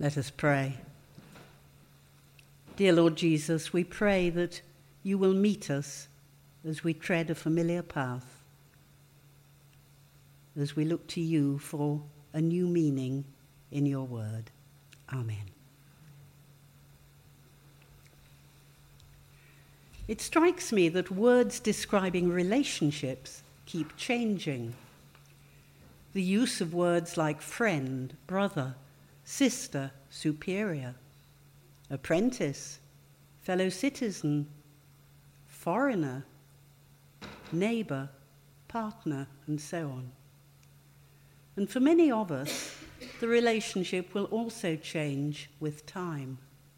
Let us pray. Dear Lord Jesus, we pray that you will meet us as we tread a familiar path, as we look to you for a new meaning in your word. Amen. It strikes me that words describing relationships keep changing. The use of words like friend, brother, sister, superior, apprentice, fellow citizen, foreigner, neighbour, partner, and so on. And for many of us, the relationship will also change with time.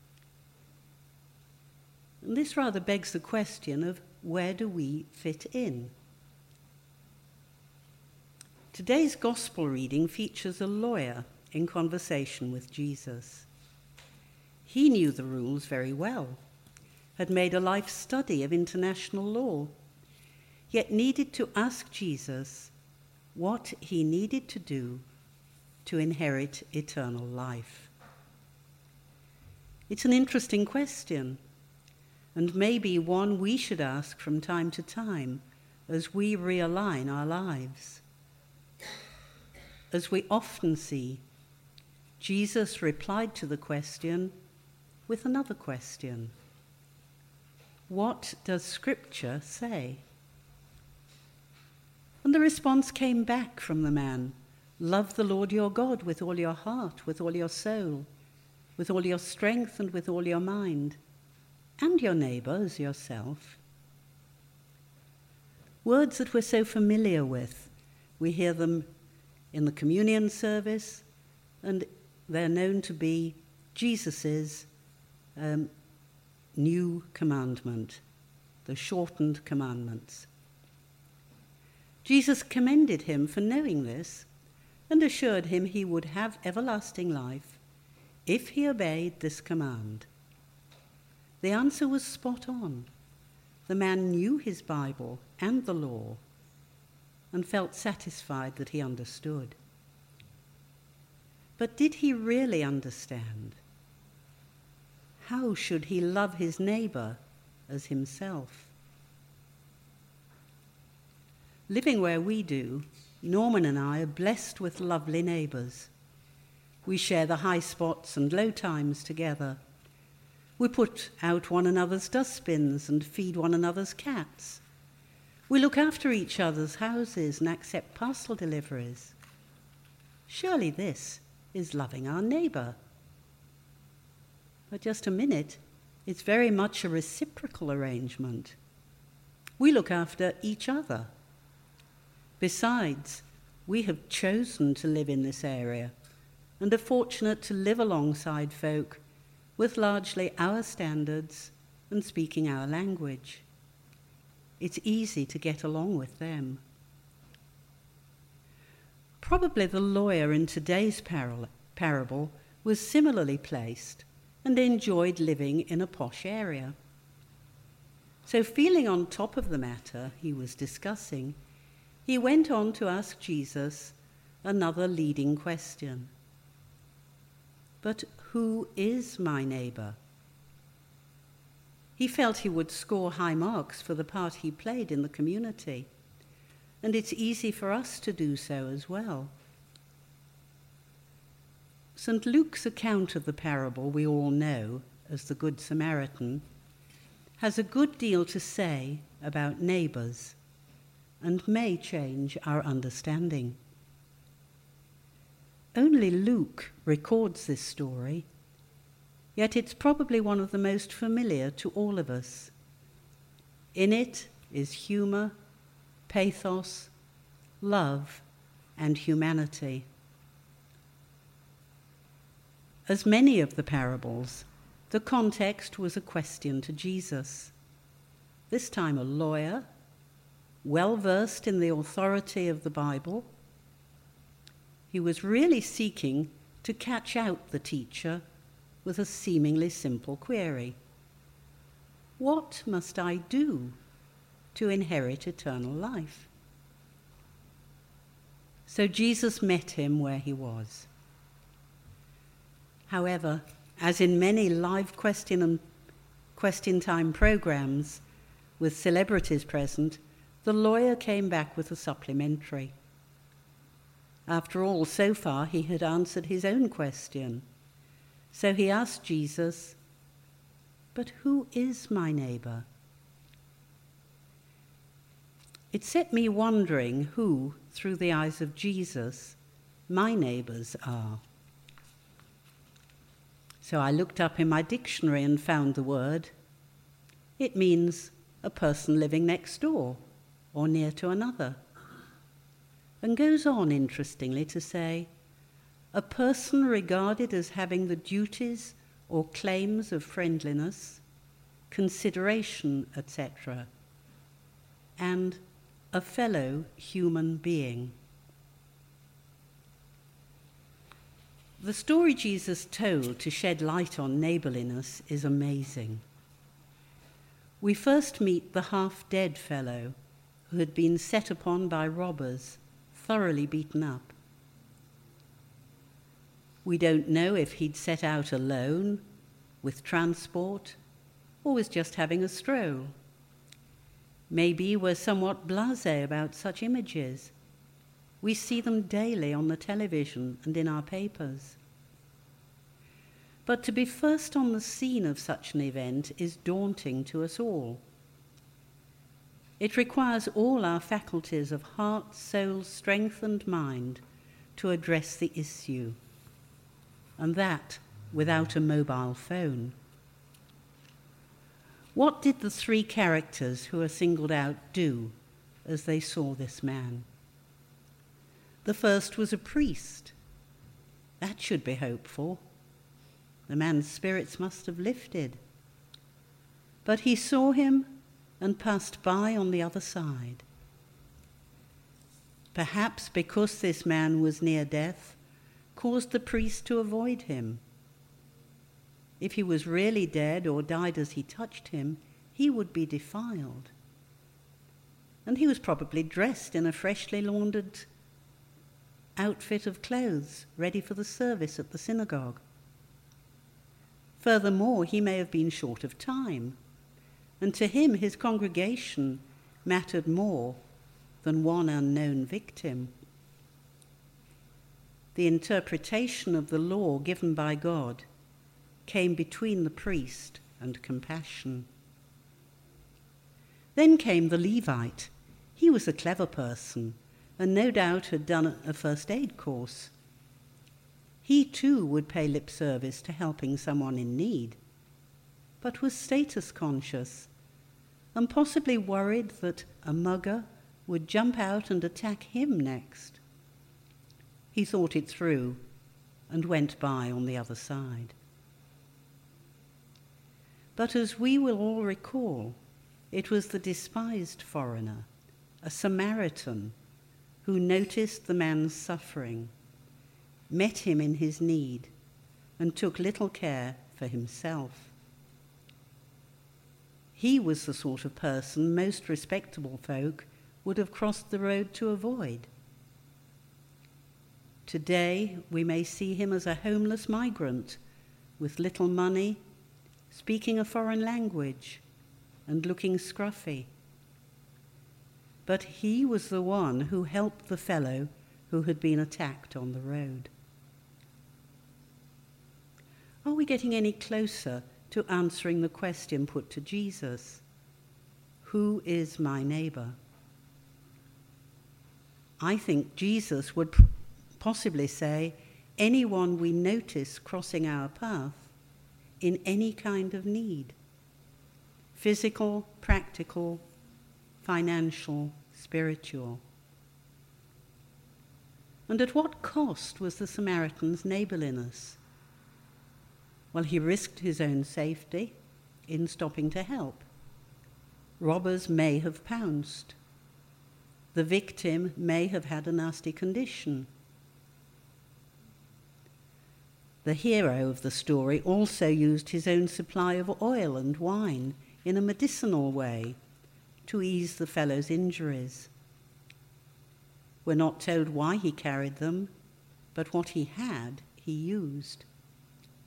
And this rather begs the question of where do we fit in? Today's gospel reading features a lawyer in conversation with Jesus. He knew the rules very well, had made a life study of international law, yet needed to ask Jesus what he needed to do to inherit eternal life. It's an interesting question, and maybe one we should ask from time to time as we realign our lives. As we often see, Jesus replied to the question with another question. What does Scripture say? And the response came back from the man. Love the Lord your God with all your heart, with all your soul, with all your strength, and with all your mind, and your neighbour as yourself. Words that we're so familiar with. We hear them in the communion service, and they're known to be Jesus's new commandment, the shortened commandments. Jesus commended him for knowing this and assured him he would have everlasting life if he obeyed this command. The answer was spot on. The man knew his Bible and the law and felt satisfied that he understood. But did he really understand? How should he love his neighbour as himself? Living where we do, Norman and I are blessed with lovely neighbours. We share the high spots and low times together. We put out one another's dustbins and feed one another's cats. We look after each other's houses and accept parcel deliveries. Surely this is loving our neighbour. But just a minute, it's very much a reciprocal arrangement. We look after each other. Besides, we have chosen to live in this area and are fortunate to live alongside folk with largely our standards and speaking our language. It's easy to get along with them. Probably the lawyer in today's parable was similarly placed and enjoyed living in a posh area. So feeling on top of the matter he was discussing, he went on to ask Jesus another leading question. But who is my neighbour? He felt he would score high marks for the part he played in the community, and it's easy for us to do so as well. St. Luke's account of the parable we all know as the Good Samaritan has a good deal to say about neighbours and may change our understanding. Only Luke records this story, yet it's probably one of the most familiar to all of us. In it is humour, pathos, love, and humanity. As many of the parables, the context was a question to Jesus. This time a lawyer, well versed in the authority of the Bible. He was really seeking to catch out the teacher with a seemingly simple query. What must I do to inherit eternal life? So Jesus met him where he was. However, as in many live question time programs with celebrities present, the lawyer came back with a supplementary. After all, so far he had answered his own question. So he asked Jesus, "But who is my neighbour?" It set me wondering who, through the eyes of Jesus, my neighbours are. So I looked up in my dictionary and found the word. It means a person living next door or near to another, and goes on, interestingly, to say, a person regarded as having the duties or claims of friendliness, consideration, etc., and a fellow human being. The story Jesus told to shed light on neighbourliness is amazing. We first meet the half-dead fellow who had been set upon by robbers, thoroughly beaten up. We don't know if he'd set out alone, with transport, or was just having a stroll. Maybe we're somewhat blasé about such images. We see them daily on the television and in our papers. But to be first on the scene of such an event is daunting to us all. It requires all our faculties of heart, soul, strength, and mind to address the issue, and that without a mobile phone. What did the three characters who are singled out do as they saw this man? The first was a priest. That should be hopeful. The man's spirits must have lifted. But he saw him and passed by on the other side. Perhaps because this man was near death, caused the priest to avoid him. If he was really dead or died as he touched him, he would be defiled. And he was probably dressed in a freshly laundered outfit of clothes, ready for the service at the synagogue. Furthermore, he may have been short of time, and to him his congregation mattered more than one unknown victim. The interpretation of the law given by God came between the priest and compassion. Then came the Levite. He was a clever person, and no doubt had done a first aid course. He too would pay lip service to helping someone in need, but was status conscious and possibly worried that a mugger would jump out and attack him next. He thought it through and went by on the other side. But as we will all recall, it was the despised foreigner, a Samaritan, who noticed the man's suffering, met him in his need, and took little care for himself. He was the sort of person most respectable folk would have crossed the road to avoid. Today, we may see him as a homeless migrant with little money, speaking a foreign language, and looking scruffy. But he was the one who helped the fellow who had been attacked on the road. Are we getting any closer to answering the question put to Jesus? Who is my neighbour? I think Jesus would possibly say, anyone we notice crossing our path in any kind of need, physical, practical, financial, spiritual. And at what cost was the Samaritan's neighbourliness? Well, he risked his own safety in stopping to help. Robbers may have pounced. The victim may have had a nasty condition. The hero of the story also used his own supply of oil and wine in a medicinal way to ease the fellow's injuries. We're not told why he carried them, but what he had, he used.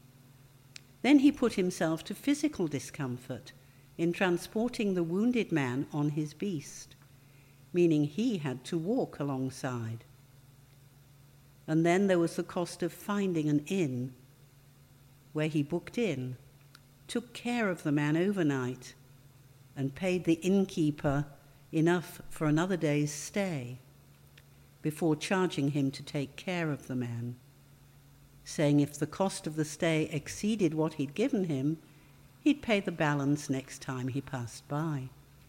Then he put himself to physical discomfort in transporting the wounded man on his beast, meaning he had to walk alongside. And then there was the cost of finding an inn where he booked in, took care of the man overnight, and paid the innkeeper enough for another day's stay before charging him to take care of the man, saying if the cost of the stay exceeded what he'd given him, he'd pay the balance next time he passed by.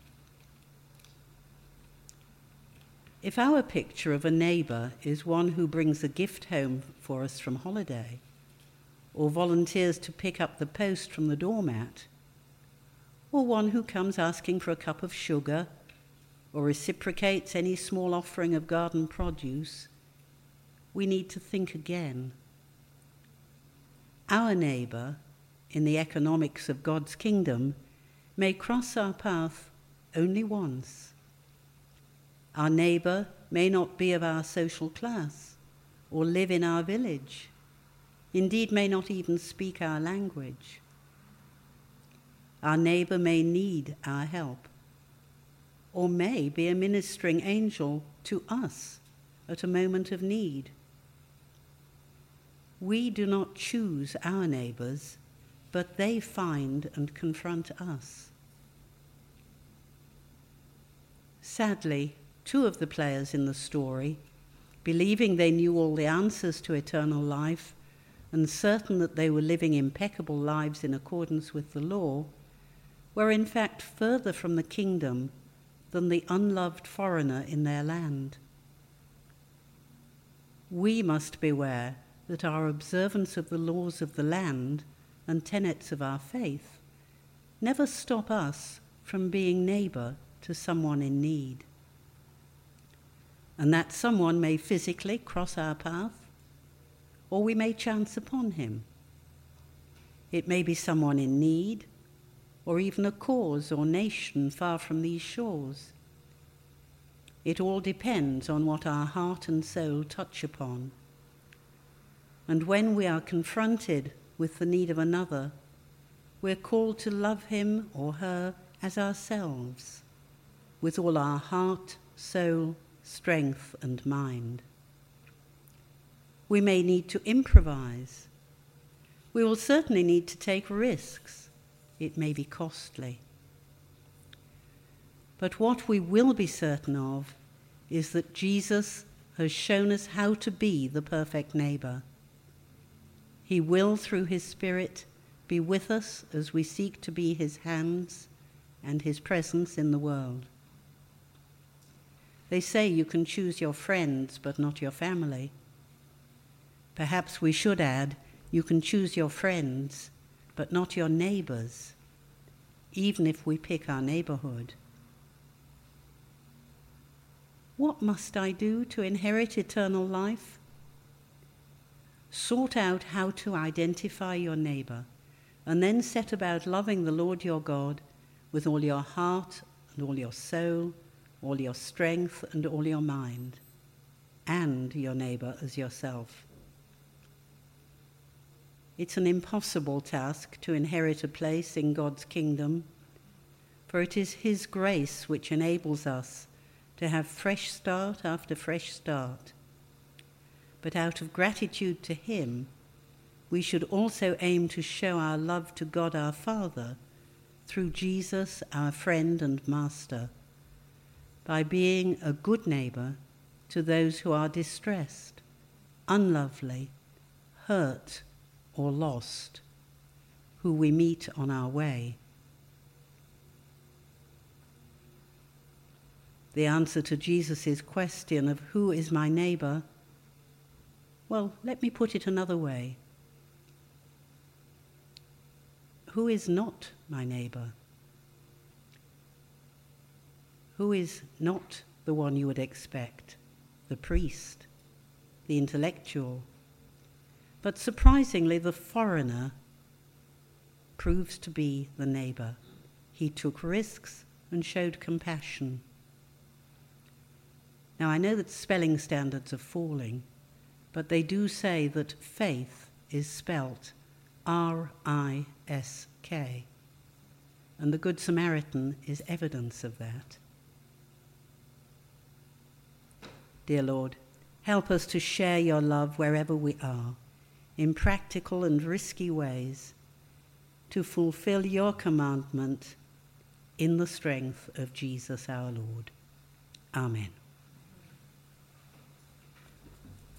If our picture of a neighbour is one who brings a gift home for us from holiday, or volunteers to pick up the post from the doormat, or one who comes asking for a cup of sugar, or reciprocates any small offering of garden produce, we need to think again. Our neighbour, in the economics of God's kingdom, may cross our path only once. Our neighbour may not be of our social class or live in our village, indeed may not even speak our language. Our neighbour may need our help, or may be a ministering angel to us at a moment of need. We do not choose our neighbours, but they find and confront us. Sadly, two of the players in the story, believing they knew all the answers to eternal life and certain that they were living impeccable lives in accordance with the law, were in fact further from the kingdom than the unloved foreigner in their land. We must beware that our observance of the laws of the land and tenets of our faith never stop us from being neighbour to someone in need. And that someone may physically cross our path, or we may chance upon him. It may be someone in need, or even a cause or nation far from these shores. It all depends on what our heart and soul touch upon. And when we are confronted with the need of another, we're called to love him or her as ourselves, with all our heart, soul, strength, and mind. We may need to improvise. We will certainly need to take risks. It may be costly. But what we will be certain of is that Jesus has shown us how to be the perfect neighbour. He will, through his Spirit, be with us as we seek to be his hands and his presence in the world. They say you can choose your friends, but not your family. Perhaps we should add, you can choose your friends, but not your neighbours, even if we pick our neighbourhood. What must I do to inherit eternal life? Sort out how to identify your neighbour, and then set about loving the Lord your God with all your heart and all your soul, all your strength and all your mind, and your neighbour as yourself. It's an impossible task to inherit a place in God's kingdom, for it is his grace which enables us to have fresh start after fresh start. But out of gratitude to him, we should also aim to show our love to God our Father through Jesus, our friend and master, by being a good neighbour to those who are distressed, unlovely, hurt, or lost, who we meet on our way. The answer to Jesus' question of who is my neighbour, well, let me put it another way. Who is not my neighbour? Who is not the one you would expect? The priest, the intellectual. But surprisingly, the foreigner proves to be the neighbour. He took risks and showed compassion. Now, I know that spelling standards are falling, but they do say that faith is spelt R-I-S-K. And the Good Samaritan is evidence of that. Dear Lord, help us to share your love wherever we are, in practical and risky ways, to fulfill your commandment in the strength of Jesus our Lord. Amen.